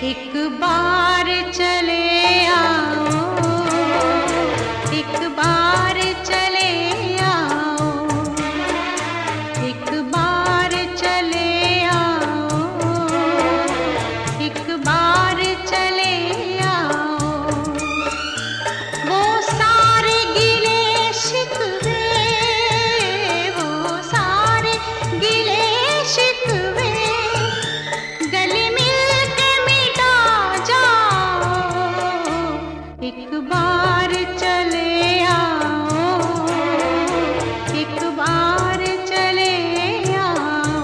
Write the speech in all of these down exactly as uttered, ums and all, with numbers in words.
एक बार चले आओ, एक बार चले आओ, एक बार चले आओ, एक बार चले आओ। वो सारे गिले शिकवे, वो सारे गिले शिकवे गले एक बार चले आओ, एक बार चले आओ।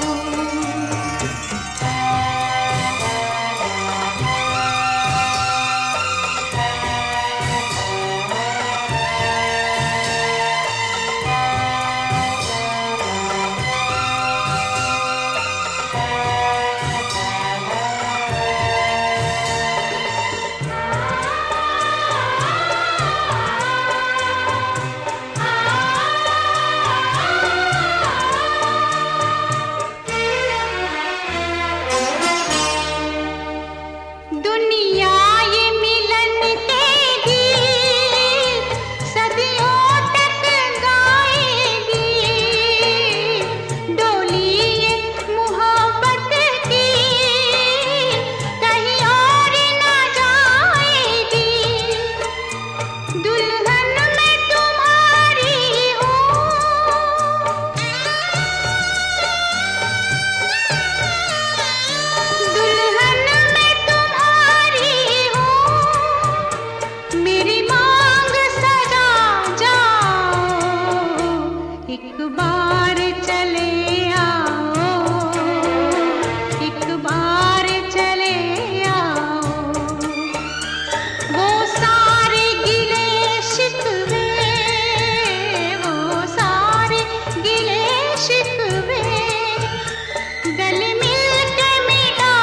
एक बार चले आओ, एक बार चले आओ। वो सारे गिले शिकवे, वो सारे गिले शिकवे गले मिल के मिटा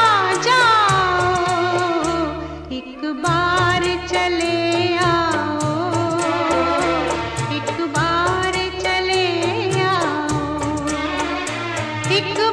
जाओ। एक बार चले आओ, एक बार चले आओ। एक